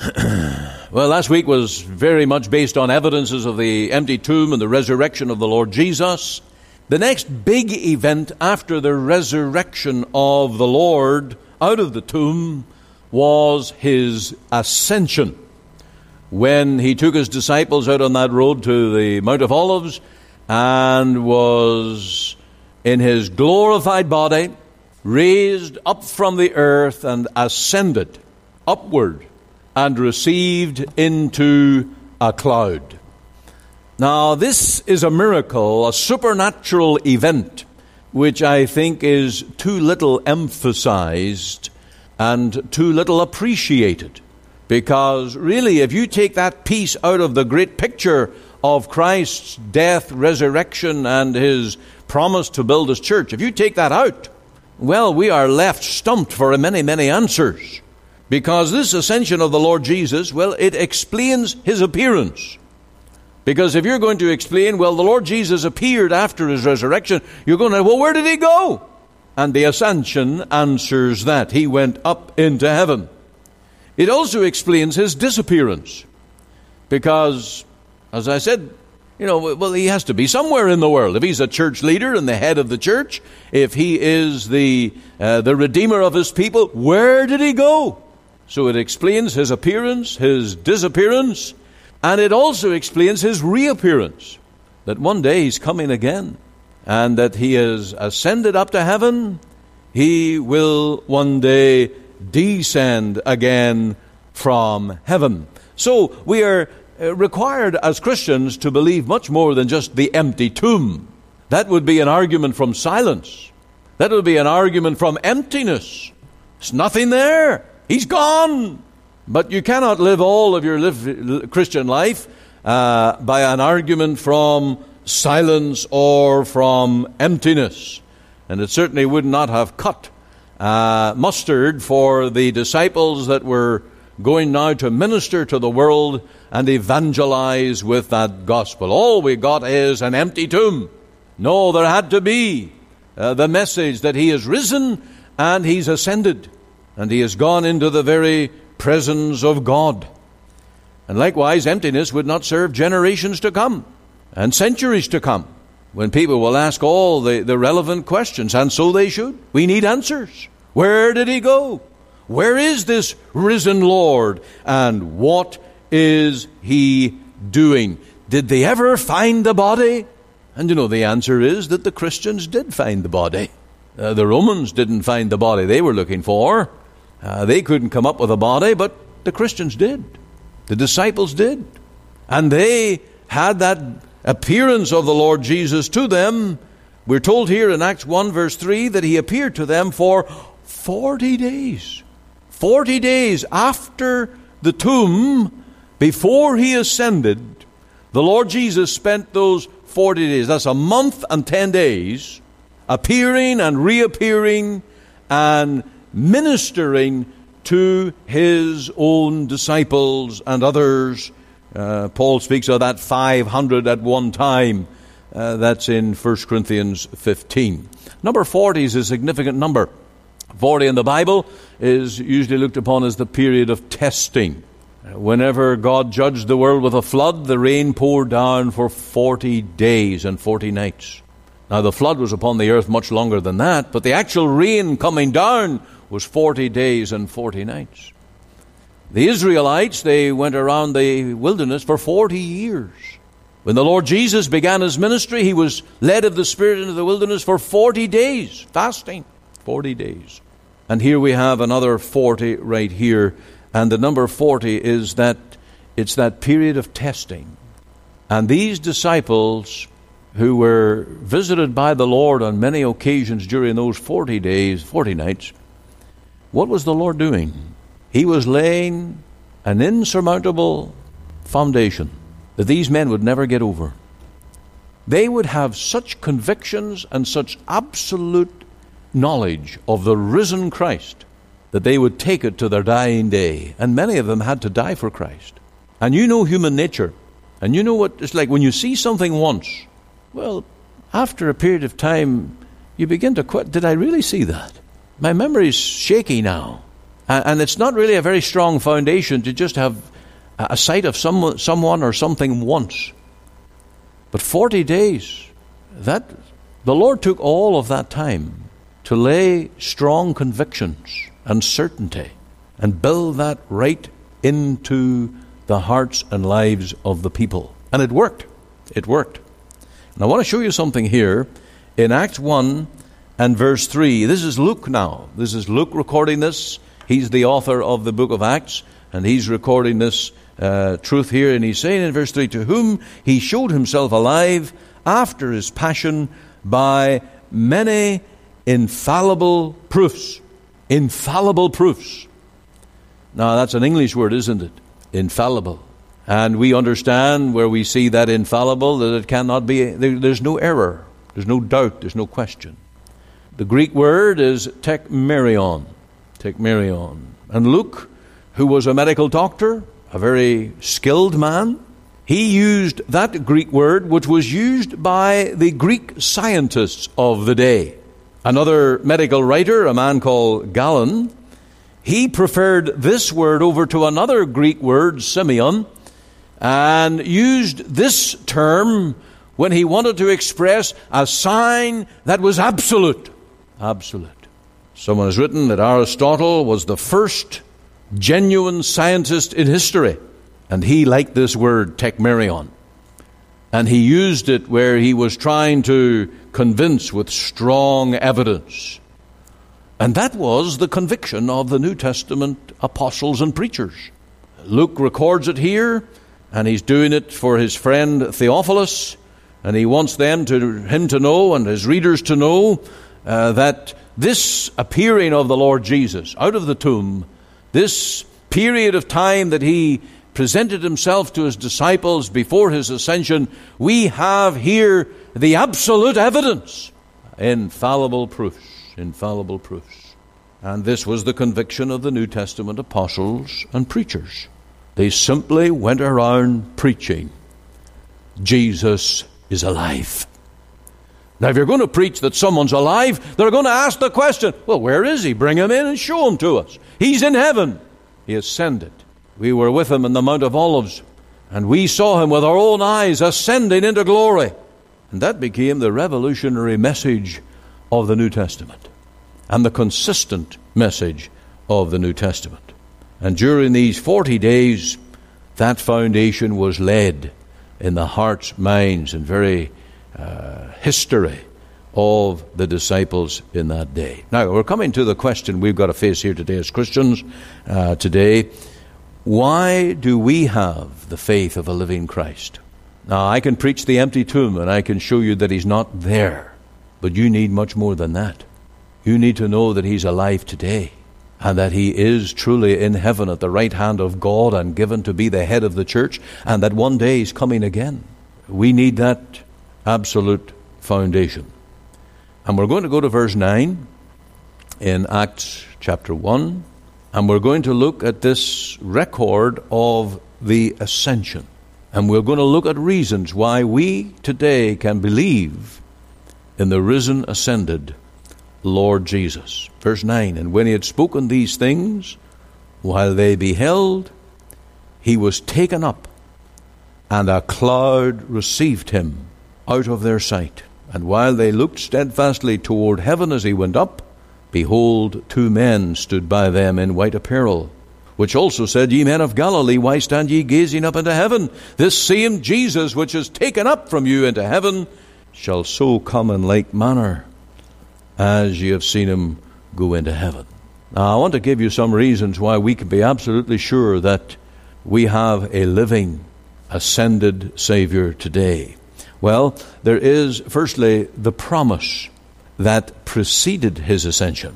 Well, last week was very much based on evidences of the empty tomb and the resurrection of the Lord Jesus. The next big event after the resurrection of the Lord out of the tomb was his ascension. When he took his disciples out on that road to the Mount of Olives and was in his glorified body, raised up from the earth and ascended upward and received into a cloud. Now, this is a miracle, a supernatural event, which I think is too little emphasized and too little appreciated. Because really, if you take that piece out of the great picture of Christ's death, resurrection, and his promise to build his church, if you take that out, well, we are left stumped for many, many answers. Because this ascension of the Lord Jesus, well, it explains his appearance. Because if you're going to explain, well, the Lord Jesus appeared after his resurrection, you're going to, well, where did he go? And the ascension answers that. He went up into heaven. It also explains his disappearance. Because, as I said, well, he has to be somewhere in the world. If he's a church leader and the head of the church, if he is the redeemer of his people, where did he go? So it explains his appearance, his disappearance, and it also explains his reappearance. That one day he's coming again, and that he has ascended up to heaven. He will one day descend again from heaven. So we are required as Christians to believe much more than just the empty tomb. That would be an argument from silence. That would be an argument from emptiness. There's nothing there. He's gone. But you cannot live all of your Christian life by an argument from silence or from emptiness. And it certainly would not have cut mustard for the disciples that were going now to minister to the world and evangelize with that gospel. All we got is an empty tomb. No, there had to be the message that he is risen and he's ascended. And he has gone into the very presence of God. And likewise, emptiness would not serve generations to come and centuries to come, when people will ask all the relevant questions, and so they should. We need answers. Where did he go? Where is this risen Lord? And what is he doing? Did they ever find the body? And the answer is that the Christians did find the body. The Romans didn't find the body they were looking for. They couldn't come up with a body, but the Christians did. The disciples did. And they had that appearance of the Lord Jesus to them. We're told here in Acts 1 verse 3 that he appeared to them for 40 days. 40 days after the tomb, before he ascended, the Lord Jesus spent those 40 days. That's a month and 10 days, appearing and reappearing and ministering to his own disciples and others. Paul speaks of that 500 at one time. That's in 1 Corinthians 15. Number 40 is a significant number. 40 in the Bible is usually looked upon as the period of testing. Whenever God judged the world with a flood, the rain poured down for 40 days and 40 nights. Now the flood was upon the earth much longer than that, but the actual rain coming down was 40 days and 40 nights. The Israelites, they went around the wilderness for 40 years. When the Lord Jesus began his ministry, he was led of the Spirit into the wilderness for 40 days, fasting, 40 days. And here we have another 40 right here. And the number 40 is that it's that period of testing. And these disciples who were visited by the Lord on many occasions during those 40 days, 40 nights, what was the Lord doing? He was laying an insurmountable foundation that these men would never get over. They would have such convictions and such absolute knowledge of the risen Christ that they would take it to their dying day. And many of them had to die for Christ. And you know human nature. And you know what it's like when you see something once. Well, after a period of time, you begin to question, did I really see that? My memory's shaky now. And it's not really a very strong foundation to just have a sight of someone or something once. But 40 days, the Lord took all of that time to lay strong convictions and certainty and build that right into the hearts and lives of the people. And it worked. It worked. And I want to show you something here in Acts 1 and verse 3. This is Luke now. This is Luke recording this. He's the author of the book of Acts, and he's recording this truth here. And he's saying in verse 3, to whom he showed himself alive after his passion by many infallible proofs. Infallible proofs. Now, that's an English word, isn't it? Infallible. And we understand where we see that infallible, that it cannot be, there's no error, there's no doubt, there's no question. The Greek word is tekmerion. Tekmerion. And Luke, who was a medical doctor, a very skilled man, he used that Greek word, which was used by the Greek scientists of the day. Another medical writer, a man called Galen, he preferred this word over to another Greek word, Simeon, and used this term when he wanted to express a sign that was absolute. Absolute. Someone has written that Aristotle was the first genuine scientist in history, and he liked this word, tekmerion. And he used it where he was trying to convince with strong evidence. And that was the conviction of the New Testament apostles and preachers. Luke records it here, and he's doing it for his friend Theophilus, and he wants him to know and his readers to know that this appearing of the Lord Jesus out of the tomb, this period of time that he presented himself to his disciples before his ascension, we have here the absolute evidence. Infallible proofs. Infallible proofs. And this was the conviction of the New Testament apostles and preachers. They simply went around preaching, Jesus is alive. Now, if you're going to preach that someone's alive, they're going to ask the question, well, where is he? Bring him in and show him to us. He's in heaven. He ascended. We were with him in the Mount of Olives, and we saw him with our own eyes ascending into glory. And that became the revolutionary message of the New Testament and the consistent message of the New Testament. And during these 40 days, that foundation was laid in the hearts, minds, and very history of the disciples in that day. Now, we're coming to the question we've got to face here today as Christians today. Why do we have the faith of a living Christ? Now, I can preach the empty tomb, and I can show you that he's not there. But you need much more than that. You need to know that he's alive today, and that he is truly in heaven at the right hand of God and given to be the head of the church, and that one day he's coming again. We need that absolute foundation. And we're going to go to verse 9 in Acts chapter 1, and we're going to look at this record of the ascension. And we're going to look at reasons why we today can believe in the risen, ascended Lord Jesus. Verse 9, and when he had spoken these things, while they beheld, he was taken up, and a cloud received him out of their sight. And while they looked steadfastly toward heaven as he went up, behold, two men stood by them in white apparel, which also said, Ye men of Galilee, why stand ye gazing up into heaven? This same Jesus, which is taken up from you into heaven, shall so come in like manner as ye have seen him go into heaven. Now, I want to give you some reasons why we can be absolutely sure that we have a living, ascended Savior today. Well, there is, firstly, the promise that preceded his ascension.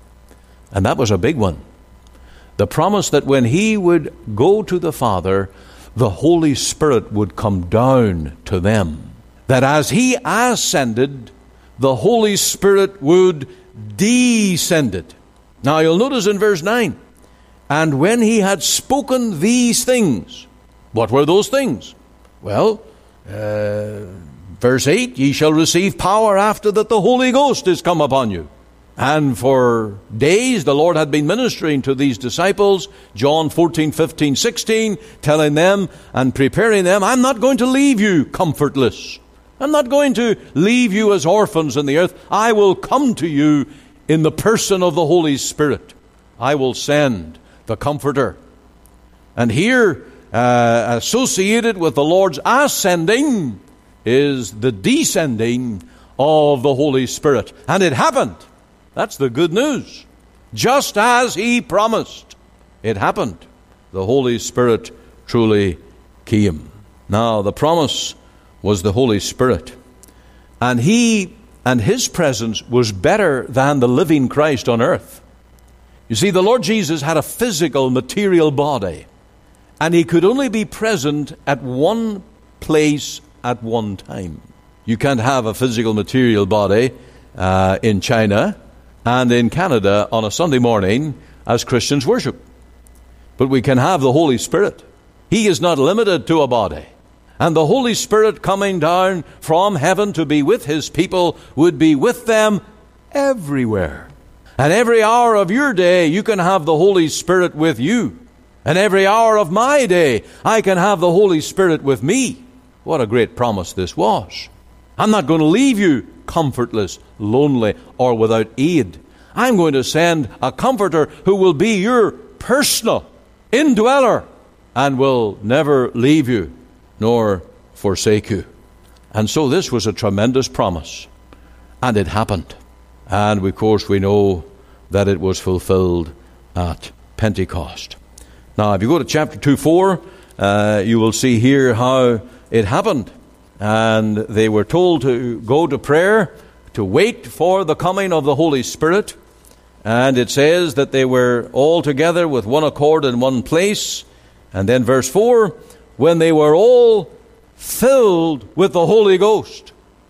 And that was a big one. The promise that when he would go to the Father, the Holy Spirit would come down to them. That as he ascended, the Holy Spirit would descend. Now you'll notice in verse 9, and when he had spoken these things, what were those things? Well, verse 8, ye shall receive power after that the Holy Ghost is come upon you. And for days the Lord had been ministering to these disciples, John 14, 15, 16, telling them and preparing them, I'm not going to leave you comfortless. I'm not going to leave you as orphans in the earth. I will come to you in the person of the Holy Spirit. I will send the Comforter. And here, associated with the Lord's ascending, is the descending of the Holy Spirit. And it happened. That's the good news. Just as He promised, it happened. The Holy Spirit truly came. Now, the promise was the Holy Spirit. And He and His presence was better than the living Christ on earth. You see, the Lord Jesus had a physical, material body. And He could only be present at one place at one time. You can't have a physical, material body in China and in Canada on a Sunday morning as Christians worship. But we can have the Holy Spirit. He is not limited to a body. And the Holy Spirit coming down from heaven to be with His people would be with them everywhere. And every hour of your day, you can have the Holy Spirit with you. And every hour of my day, I can have the Holy Spirit with me. What a great promise this was. I'm not going to leave you comfortless, lonely, or without aid. I'm going to send a Comforter who will be your personal indweller and will never leave you nor forsake you. And so this was a tremendous promise. And it happened. And of course we know that it was fulfilled at Pentecost. Now, if you go to chapter 2:4, you will see here how it happened. And they were told to go to prayer, to wait for the coming of the Holy Spirit. And it says that they were all together with one accord in one place. And then verse 4, when they were all filled with the Holy Ghost.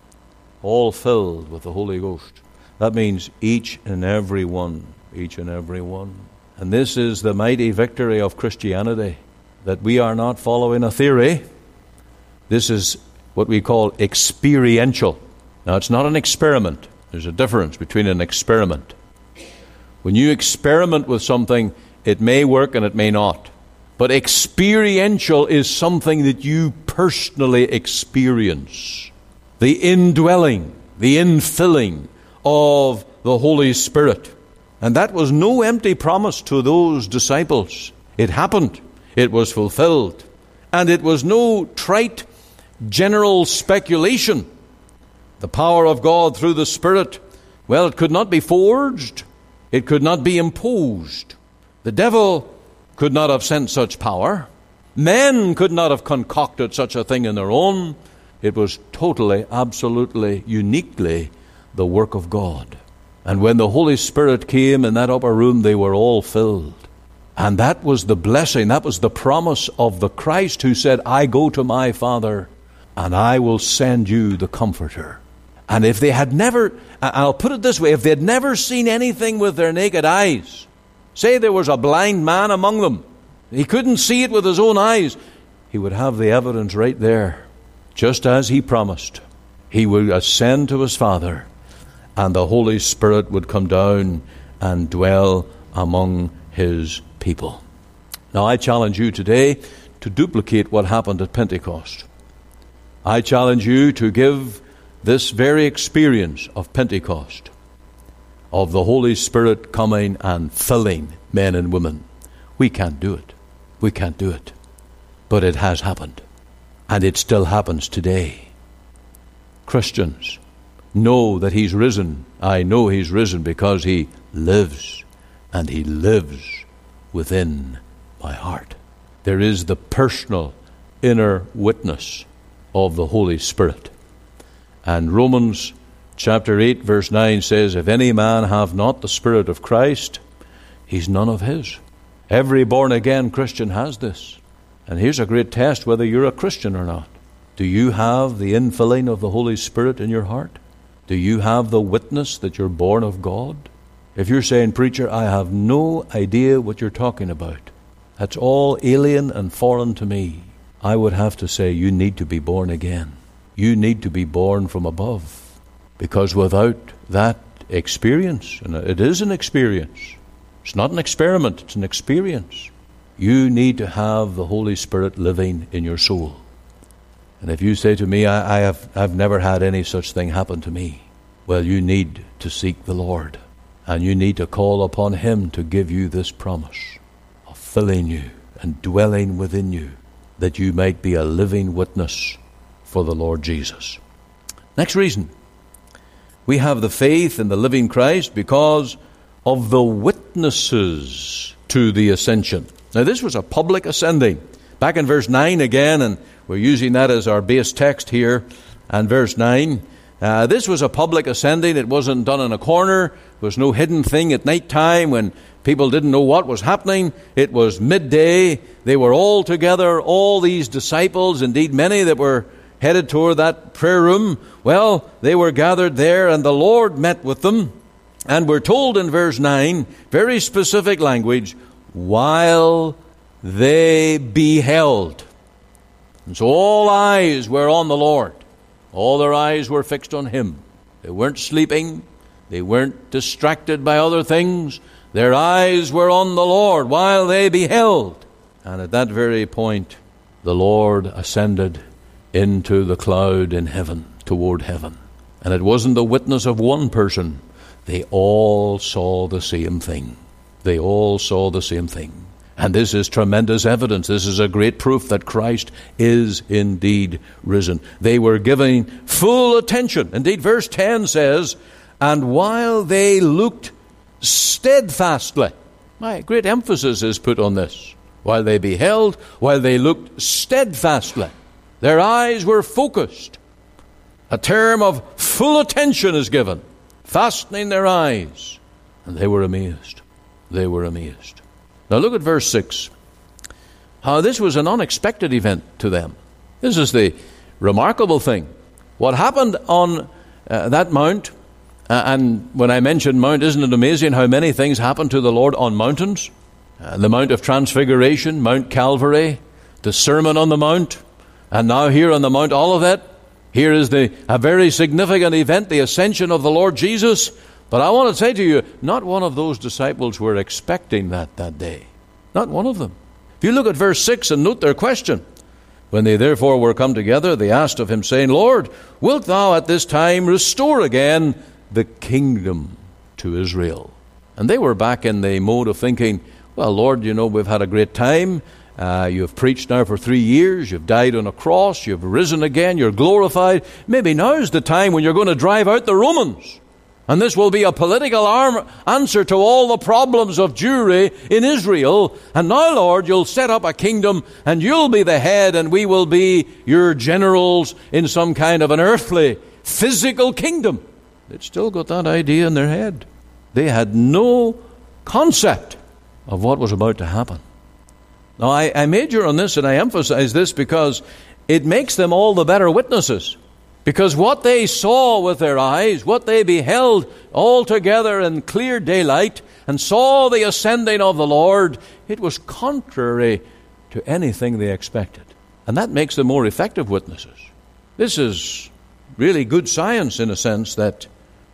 All filled with the Holy Ghost. That means each and every one. Each and every one. And this is the mighty victory of Christianity. That we are not following a theory. This is what we call experiential. Now, it's not an experiment. There's a difference between an experiment. When you experiment with something, it may work and it may not. But experiential is something that you personally experience. The indwelling, the infilling of the Holy Spirit. And that was no empty promise to those disciples. It happened. It was fulfilled. And it was no trite general speculation. The power of God through the Spirit, well, it could not be forged. It could not be imposed. The devil could not have sent such power. Men could not have concocted such a thing in their own. It was totally, absolutely, uniquely the work of God. And when the Holy Spirit came in that upper room, they were all filled. And that was the blessing, that was the promise of the Christ who said, I go to my Father, and I will send you the Comforter. And if they had never, I'll put it this way, if they had never seen anything with their naked eyes, say there was a blind man among them, he couldn't see it with his own eyes, he would have the evidence right there. Just as He promised, He would ascend to His Father, and the Holy Spirit would come down and dwell among His people. Now, I challenge you today to duplicate what happened at Pentecost. I challenge you to give this very experience of Pentecost, of the Holy Spirit coming and filling men and women. We can't do it. We can't do it. But it has happened. And it still happens today. Christians, know that He's risen. I know He's risen because He lives. And He lives within my heart. There is the personal inner witness of the Holy Spirit. And Romans chapter 8 verse 9 says, if any man have not the Spirit of Christ, he's none of His. Every born-again Christian has this. And here's a great test whether you're a Christian or not. Do you have the infilling of the Holy Spirit in your heart? Do you have the witness that you're born of God? If you're saying, preacher, I have no idea what you're talking about, that's all alien and foreign to me, I would have to say you need to be born again. You need to be born from above. Because without that experience. And it is an experience. It's not an experiment, it's an experience. You need to have the Holy Spirit living in your soul. And if you say to me, I've never had any such thing happen to me, well, you need to seek the Lord. And you need to call upon Him to give you this promise of filling you and dwelling within you, that you might be a living witness for the Lord Jesus. Next reason, we have the faith in the living Christ because of the witnesses to the ascension. Now, this was a public ascending. Back in verse 9 again, and we're using that as our base text here, and verse 9. This was a public ascending. It wasn't done in a corner. There was no hidden thing at night time when people didn't know what was happening. It was midday. They were all together, all these disciples, indeed many that were headed toward that prayer room. Well, they were gathered there, and the Lord met with them. And we're told in verse 9, very specific language, while they beheld. And so all eyes were on the Lord. All their eyes were fixed on Him. They weren't sleeping. They weren't distracted by other things. Their eyes were on the Lord while they beheld. And at that very point, the Lord ascended into the cloud in heaven, toward heaven. And it wasn't the witness of one person. They all saw the same thing. They all saw the same thing. And this is tremendous evidence. This is a great proof that Christ is indeed risen. They were giving full attention. Indeed, verse 10 says, and while they looked steadfastly. My great emphasis is put on this. While they beheld, while they looked steadfastly. Their eyes were focused. A term of full attention is given. Fastening their eyes. And they were amazed. They were amazed. Now look at verse 6. How this was an unexpected event to them. This is the remarkable thing. What happened on that mount, and when I mention mount, isn't it amazing how many things happen to the Lord on mountains? The Mount of Transfiguration, Mount Calvary, the Sermon on the Mount, and now here on the Mount Olivet. Here is a very significant event, the ascension of the Lord Jesus. But I want to say to you, not one of those disciples were expecting that day. Not one of them. If you look at verse 6 and note their question. When they therefore were come together, they asked of Him, saying, Lord, wilt Thou at this time restore again the kingdom to Israel? And they were back in the mode of thinking, well, Lord, we've had a great time. You've preached now for 3 years. You've died on a cross. You've risen again. You're glorified. Maybe now's the time when you're going to drive out the Romans. And this will be a political answer to all the problems of Jewry in Israel. And now, Lord, you'll set up a kingdom and you'll be the head and we will be your generals in some kind of an earthly, physical kingdom. They'd still got that idea in their head. They had no concept of what was about to happen. Now, I major on this and I emphasize this because it makes them all the better witnesses. Because what they saw with their eyes, what they beheld all together in clear daylight and saw the ascending of the Lord, it was contrary to anything they expected. And that makes them more effective witnesses. This is really good science in a sense that,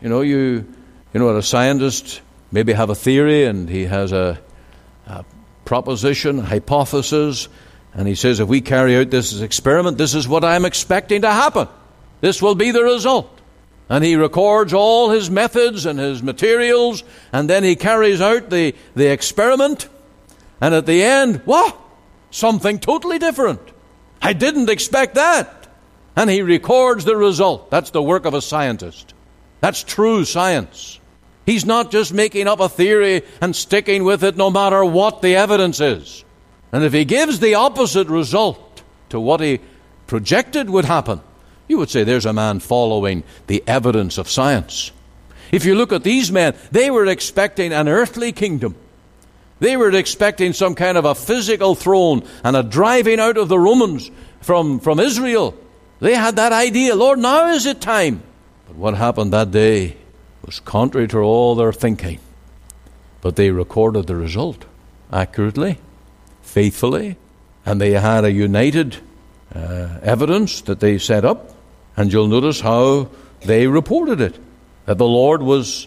a scientist maybe have a theory and he has a proposition, a hypothesis, and he says, if we carry out this experiment, this is what I'm expecting to happen. This will be the result. And he records all his methods and his materials, and then he carries out the experiment, and at the end, something totally different. I didn't expect that. And he records the result. That's the work of a scientist. That's true science. He's not just making up a theory and sticking with it no matter what the evidence is. And if he gives the opposite result to what he projected would happen, you would say there's a man following the evidence of science. If you look at these men, they were expecting an earthly kingdom. They were expecting some kind of a physical throne and a driving out of the Romans from Israel. They had that idea, Lord, now is it time. But what happened that day was contrary to all their thinking. But they recorded the result accurately, faithfully, and they had a united evidence that they set up. And you'll notice how they reported it, that the Lord was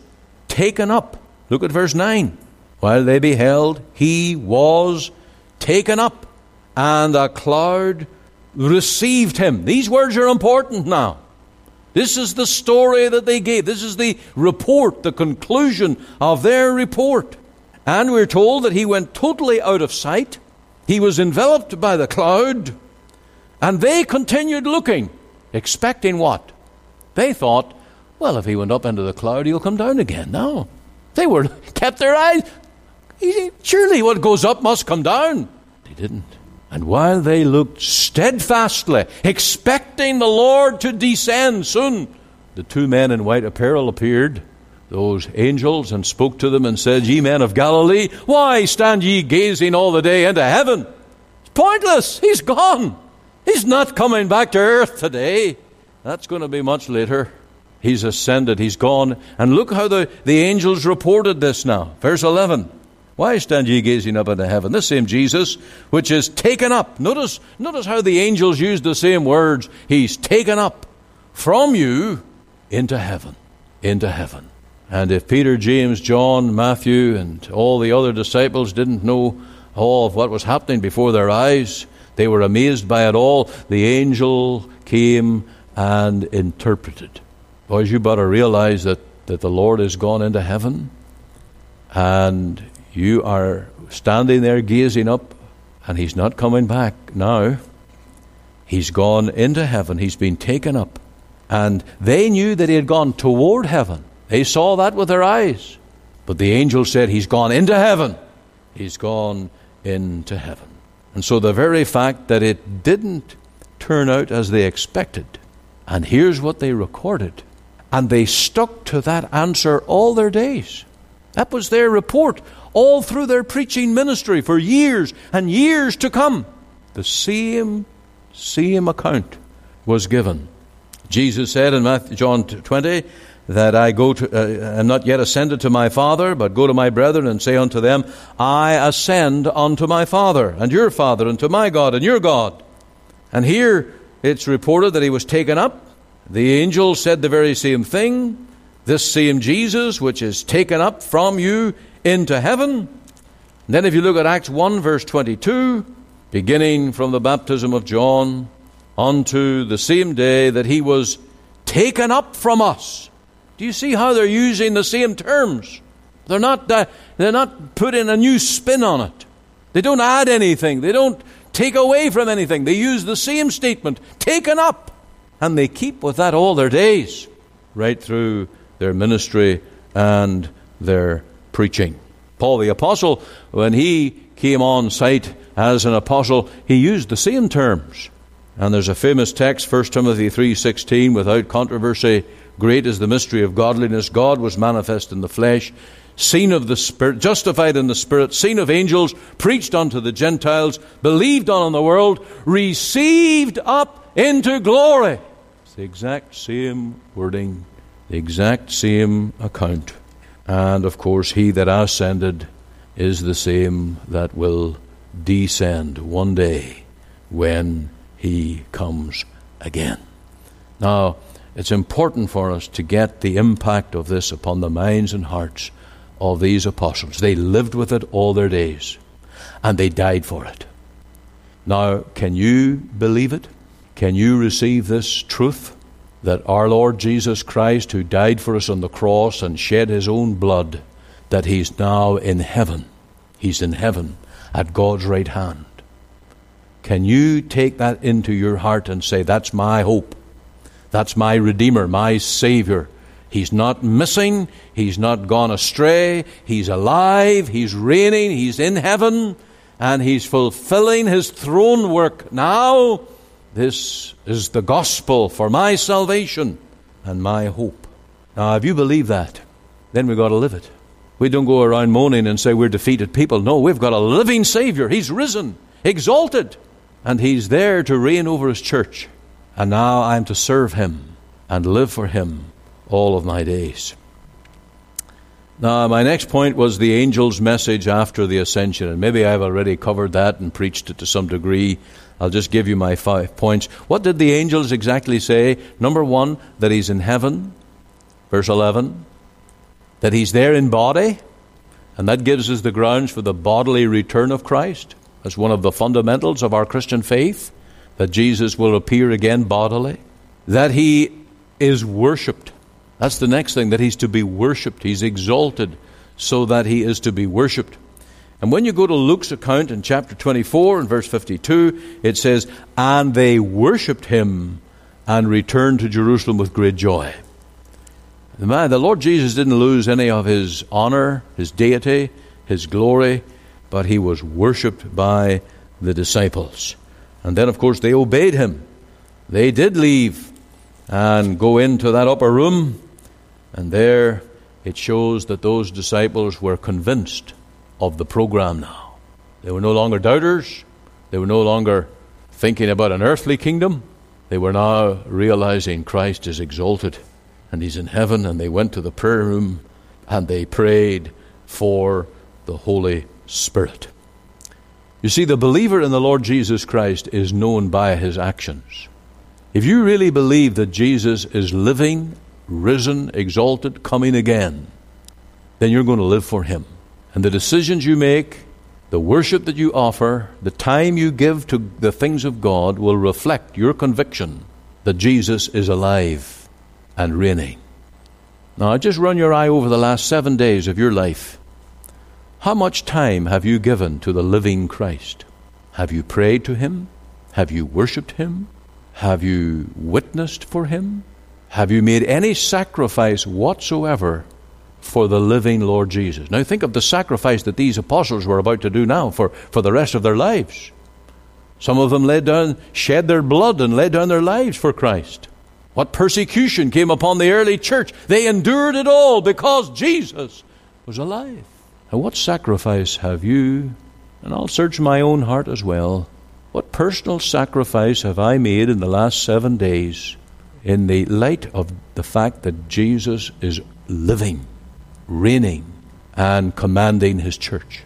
taken up. Look at verse 9. While they beheld, he was taken up, and a cloud received him. These words are important now. This is the story that they gave. This is the report, the conclusion of their report. And we're told that he went totally out of sight. He was enveloped by the cloud, and they continued looking, expecting what? They thought, well, if he went up into the cloud, he'll come down again. No. They kept their eyes. Surely what goes up must come down. They didn't. And while they looked steadfastly, expecting the Lord to descend soon, the two men in white apparel appeared, those angels, and spoke to them and said, Ye men of Galilee, why stand ye gazing all the day into heaven? It's pointless. He's gone. He's not coming back to earth today. That's going to be much later. He's ascended. He's gone. And look how the angels reported this now. Verse 11. Why stand ye gazing up into heaven? This same Jesus, which is taken up. Notice how the angels use the same words. He's taken up from you into heaven. Into heaven. And if Peter, James, John, Matthew, and all the other disciples didn't know all of what was happening before their eyes, they were amazed by it all. The angel came and interpreted. Boys, you better realize that the Lord has gone into heaven, and you are standing there gazing up, and he's not coming back now. He's gone into heaven. He's been taken up. And they knew that he had gone toward heaven. They saw that with their eyes. But the angel said, he's gone into heaven. He's gone into heaven. And so the very fact that it didn't turn out as they expected, and here's what they recorded, and they stuck to that answer all their days. That was their report all through their preaching ministry for years and years to come. The same account was given. Jesus said in John 20 that I am not yet ascended to my Father, but go to my brethren and say unto them, I ascend unto my Father and your Father, and to my God and your God. And here it's reported that he was taken up. The angel said the very same thing. This same Jesus, which is taken up from you into heaven. And then if you look at Acts 1 verse 22, beginning from the baptism of John unto the same day that he was taken up from us. Do you see how they're using the same terms? They're not putting a new spin on it. They don't add anything. They don't take away from anything. They use the same statement, taken up. And they keep with that all their days, right through their ministry and their preaching. Paul the apostle, when he came on sight as an apostle, he used the same terms. And there's a famous text, 1 Timothy 3:16, without controversy, great is the mystery of godliness. God was manifest in the flesh, seen of the Spirit, justified in the Spirit, seen of angels, preached unto the Gentiles, believed on in the world, received up into glory. It's the exact same wording, the exact same account. And of course, he that ascended is the same that will descend one day when he comes again. Now, it's important for us to get the impact of this upon the minds and hearts of these apostles. They lived with it all their days, and they died for it. Now, can you believe it? Can you receive this truth? That our Lord Jesus Christ, who died for us on the cross and shed his own blood, that he's now in heaven. He's in heaven at God's right hand. Can you take that into your heart and say, that's my hope. That's my Redeemer, my Savior. He's not missing. He's not gone astray. He's alive. He's reigning. He's in heaven. And he's fulfilling his throne work now. This is the gospel for my salvation and my hope. Now, if you believe that, then we've got to live it. We don't go around moaning and say we're defeated people. No, we've got a living Savior. He's risen, exalted, and he's there to reign over his church. And now I'm to serve him and live for him all of my days. Now, my next point was the angel's message after the ascension. And maybe I've already covered that and preached it to some degree. I'll just give you my 5 points. What did the angels exactly say? Number 1, that he's in heaven. Verse 11. that he's there in body, and that gives us the grounds for the bodily return of Christ as one of the fundamentals of our Christian faith, that Jesus will appear again bodily, that he is worshipped. That's the next thing, that he's to be worshipped. He's exalted so that he is to be worshipped. And when you go to Luke's account in chapter 24 and verse 52, it says, "And they worshipped him and returned to Jerusalem with great joy." The Lord Jesus didn't lose any of his honor, his deity, his glory, but he was worshipped by the disciples. And then, of course, they obeyed him. They did leave and go into that upper room, and there it shows that those disciples were convinced of the program now. They were no longer doubters. They were no longer thinking about an earthly kingdom. They were now realizing Christ is exalted and he's in heaven, and they went to the prayer room and they prayed for the Holy Spirit. You see, the believer in the Lord Jesus Christ is known by his actions. If you really believe that Jesus is living, risen, exalted, coming again, then you're going to live for him. And the decisions you make, the worship that you offer, the time you give to the things of God will reflect your conviction that Jesus is alive and reigning. Now, just run your eye over the last 7 days of your life. How much time have you given to the living Christ? Have you prayed to him? Have you worshipped him? Have you witnessed for him? Have you made any sacrifice whatsoever for the living Lord Jesus? Now think of the sacrifice that these apostles were about to do now for the rest of their lives. Some of them shed their blood and laid down their lives for Christ. What persecution came upon the early church. They endured it all because Jesus was alive. And what sacrifice have you, and I'll search my own heart as well, what personal sacrifice have I made in the last 7 days in the light of the fact that Jesus is living, reigning, and commanding his church?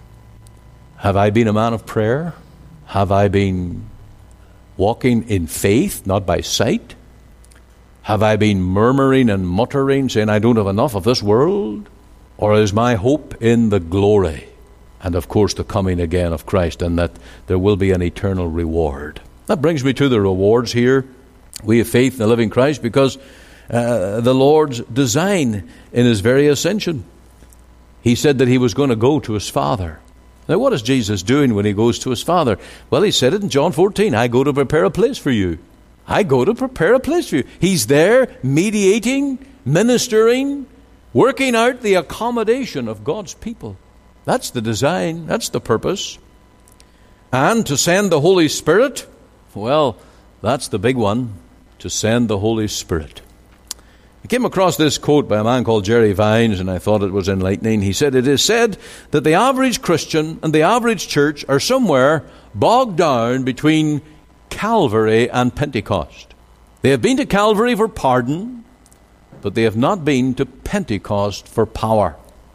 Have I been a man of prayer? Have I been walking in faith, not by sight? Have I been murmuring and muttering, saying I don't have enough of this world? Or is my hope in the glory and, of course, the coming again of Christ, and that there will be an eternal reward? That brings me to the rewards here. We have faith in the living Christ because the Lord's design in his very ascension. He said that he was going to go to his Father. Now, what is Jesus doing when he goes to his Father? Well, he said it in John 14, I go to prepare a place for you. I go to prepare a place for you. He's there mediating, ministering, working out the accommodation of God's people. That's the design. That's the purpose. And to send the Holy Spirit, well, that's the big one, to send the Holy Spirit. I came across this quote by a man called Jerry Vines, and I thought it was enlightening. He said, "It is said that the average Christian and the average church are somewhere bogged down between Calvary and Pentecost. They have been to Calvary for pardon, but they have not been to Pentecost for power.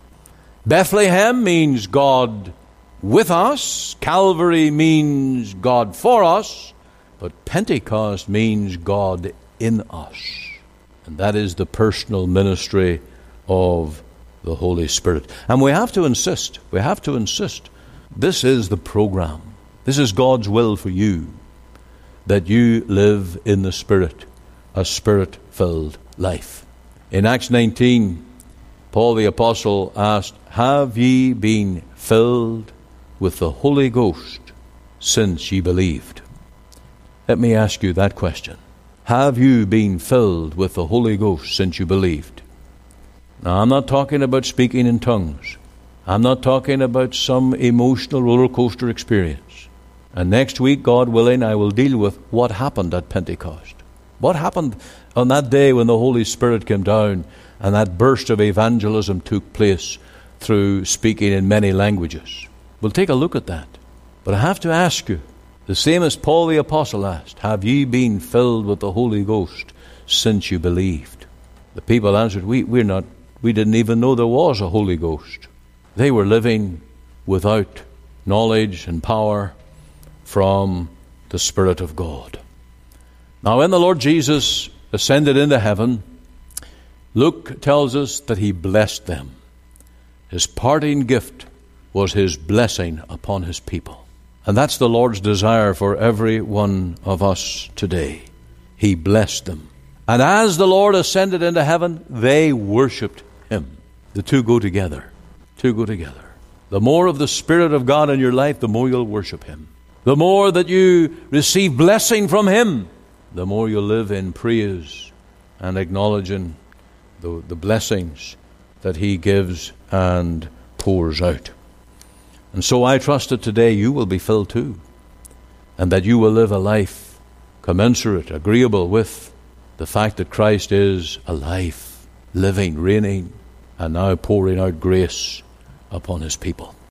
Bethlehem means God with us. Calvary means God for us. But Pentecost means God in us. And that is the personal ministry of the Holy Spirit. And we have to insist. This is the program. This is God's will for you, that you live in the Spirit, a Spirit-filled life. In Acts 19, Paul the Apostle asked, "Have ye been filled with the Holy Ghost since ye believed?" Let me ask you that question. Have you been filled with the Holy Ghost since you believed? Now, I'm not talking about speaking in tongues. I'm not talking about some emotional roller coaster experience. And next week, God willing, I will deal with what happened at Pentecost. What happened on that day when the Holy Spirit came down and that burst of evangelism took place through speaking in many languages? We'll take a look at that. But I have to ask you, the same as Paul the Apostle asked, have ye been filled with the Holy Ghost since you believed? The people answered, we didn't even know there was a Holy Ghost. They were living without knowledge and power from the Spirit of God. Now, when the Lord Jesus ascended into heaven, Luke tells us that he blessed them. His parting gift was His blessing upon His people. And that's the Lord's desire for every one of us today. He blessed them. And as the Lord ascended into heaven, they worshipped Him. The two go together. Two go together. The more of the Spirit of God in your life, the more you'll worship Him. The more that you receive blessing from Him, the more you'll live in praise and acknowledging the blessings that He gives and pours out. And so I trust that today you will be filled too, and that you will live a life commensurate, agreeable with the fact that Christ is alive, living, reigning, and now pouring out grace upon His people.